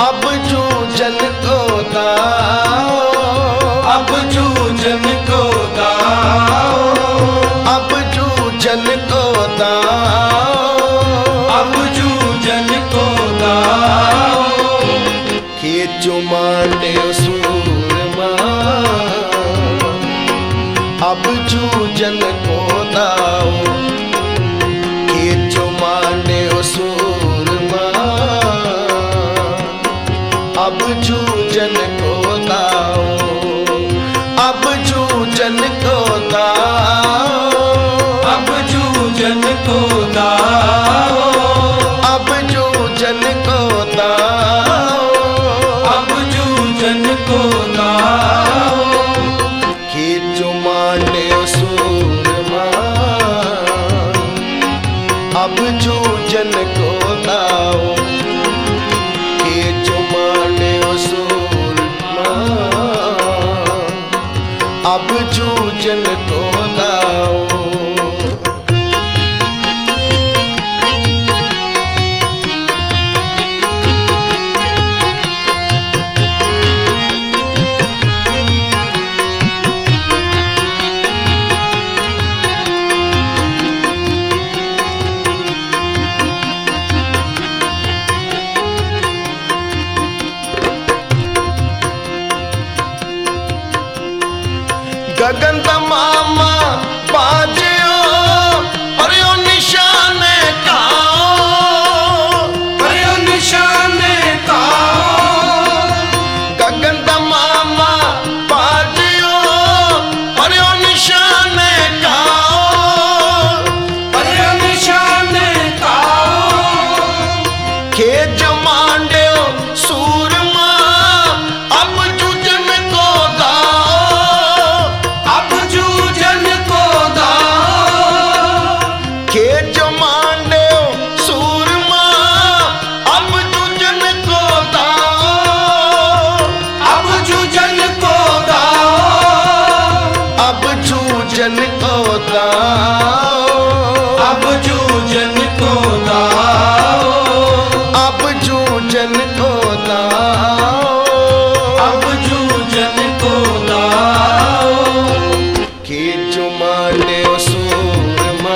अब जूझन को दाओ, अब जूझन को दाओ, अब जूझन को दाओ, अब जूझन को दाओ। खींचो मांडे सूरमा, अब जूझन को दाओ, खींचो मांडे सूरमा, अब जूझन को दाओ, अब जूझन को दाओ, अब जूझन को दाओ, अब जूझन को दाओ, अब जूझन को दाओ। खींचो मांडे सूरमा, अब जूझन को दाओ, खींचो मांडे सूरमा, अब जूझन को दाओ। गगन तमामा बाजियो और यो निशाने काओ, पर यो निशाने काओ, गगन तमामा बाजियो और यो निशाने काओ, पर यो निशाने काओ। खेज मांड्यो सूरमा, अब जूझन को दाओ, अब जूझन को दाओ, खेज मांड्यो सूरमा, अब जूझन को दाओ, अब जूझन को दाओ, अब जूझन को दाओ, अब जूझन को दाओ, अब जूझन को दाओ, अब जूझन को दाओ। खींचो मांडे सूरमा,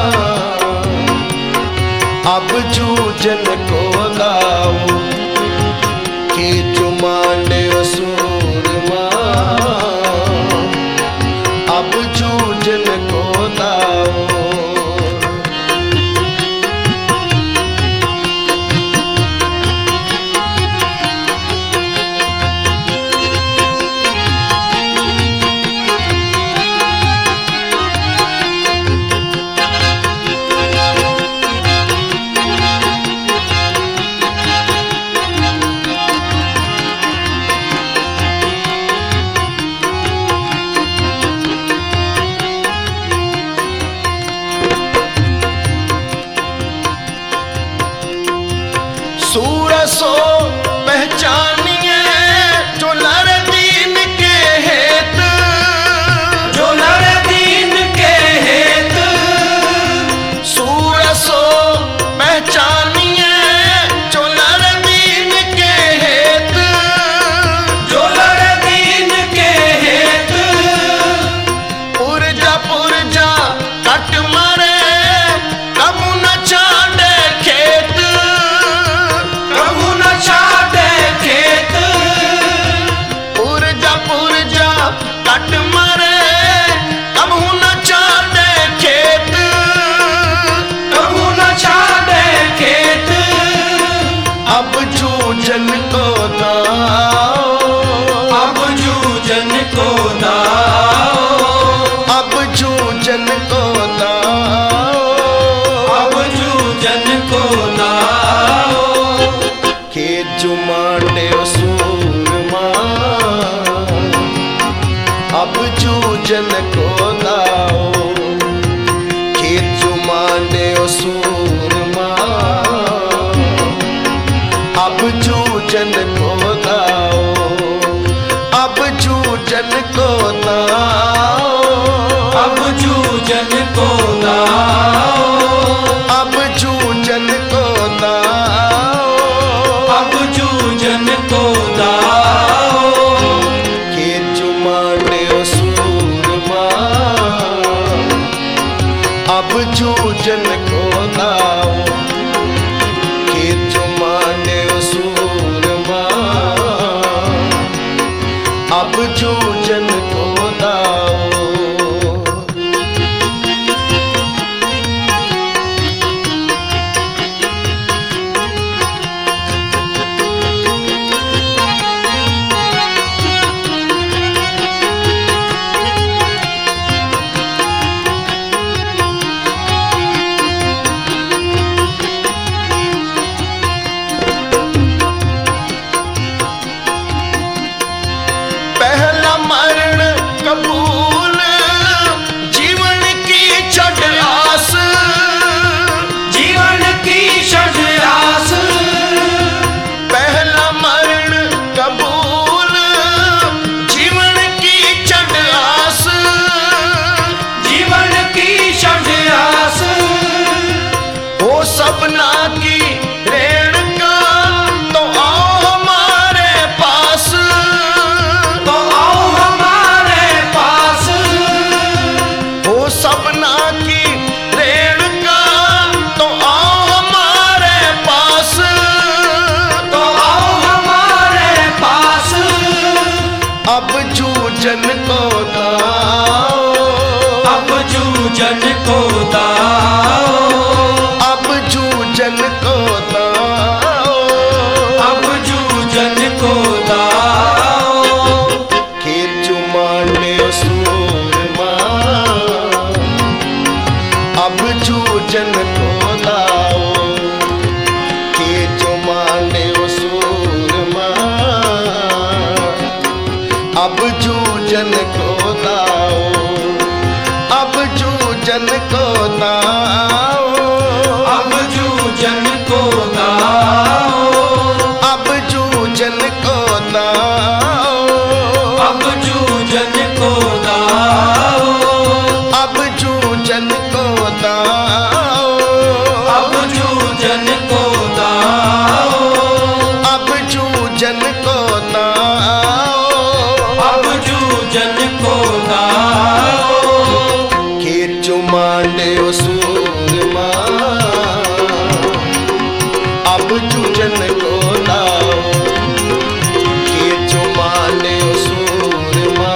अब जूझन को दाओ, खींचो मांडे सूरमा, अब जूझन को दाओ। सूरसो पहचानिए जो लड़ दीन के हेत, जो लड़ दीन के हेत, सूरसो पहचानिए जो लड़ दीन के हेत, जो लड़ दीन के हेत। पुरजा पुरजा कट मरे कबू न छाड़े खेत, प्रभु न छाड़े खेत, पुरजा पुरजा कट मरे कबू न छाड़े खेत, प्रभु न छाड़े खेत। अब जूझन को दाओ, अब जूझन को दाओ, अब जूझन को दाओ, अब जूझन को दाओ। खींचो मांडे सूरमा, अब जूझन को दाओ, खींचो मांडे सूरमा, अब जूझन को दाओ, अब जूझन को दाओ, अब जूझन को दाओ, अब जूझन को दाओ, अब जूझन अब जूझन को दाओ, अब जूझन को दाओ, अब जूझन को दाओ, अब जूझन को दाओ, अब जूझन को दाओ, अब जूझन को दाओ, अब जूझन को दाओ, अब जूझन को दाओ, अब जूझन को दाओ, खेचो मांडे सूरमा, अब जूझन को दाओ, खेचो मांडे सूरमा,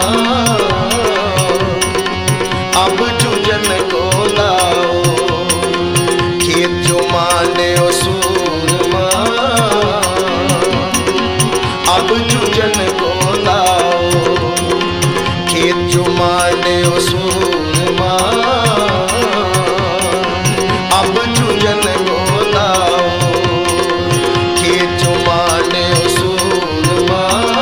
अब जूझन को दाओ, खेचो मांडे सूरमा, अब जूझन को दाओ, खेचो मांडे सूरमा, अब जूझन को दाओ, खेचो मांडे सूरमा,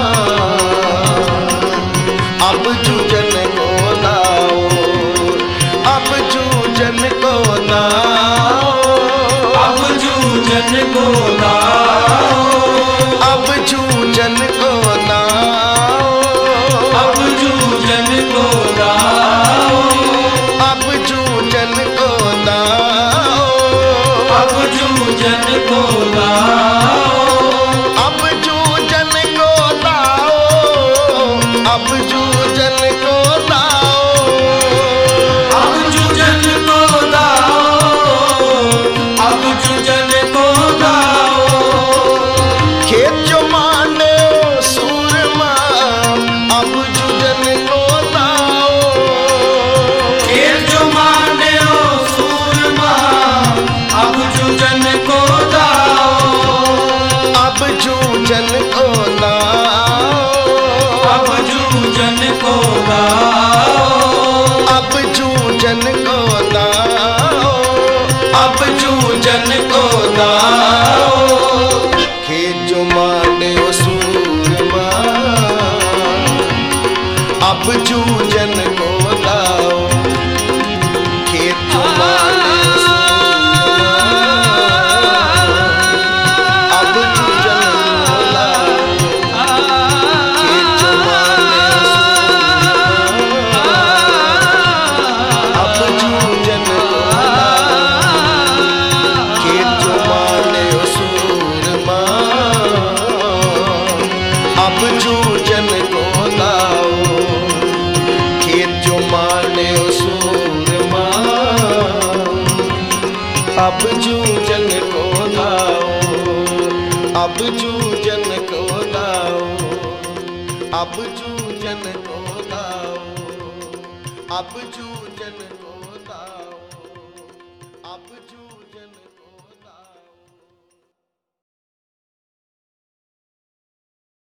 अब जूझन को दाओ, अब जूझन को दाओ, अब जूझन को दाओ, अब जूझन को दाओ, अब जूझन को दाओ, अब जूझन को दाओ, अब जूझन को दाओ, अब जूझन को दाओ, अब जूझन को दाओ, अब जूझन को दाओ, अब जूझन को दाओ, खेचो मांडे सूरमा, अब जूझन को दाओ, खेल जो माने ओ सूरमा, अब जूझन को दाओ, अब जूझन को दाओ, अब जूझन को दाओ, अब जूझन को दाओ, अब जूझन को दाओ, खेचो मांडे सूरमा, अब जूझन को दाओ, खेचो मांडे सूरमा, अब जूझन को दाओ, खेचो मांडे सूरमा, अब जूझन को दाओ, खेचो मांडे सूरमा, अब जूझन को दाओ, खेचो मांडे सूरमा, अब जूझन को दाओ, अब जूझन को दाओ, अब जूझन को दाओ, अब जूझन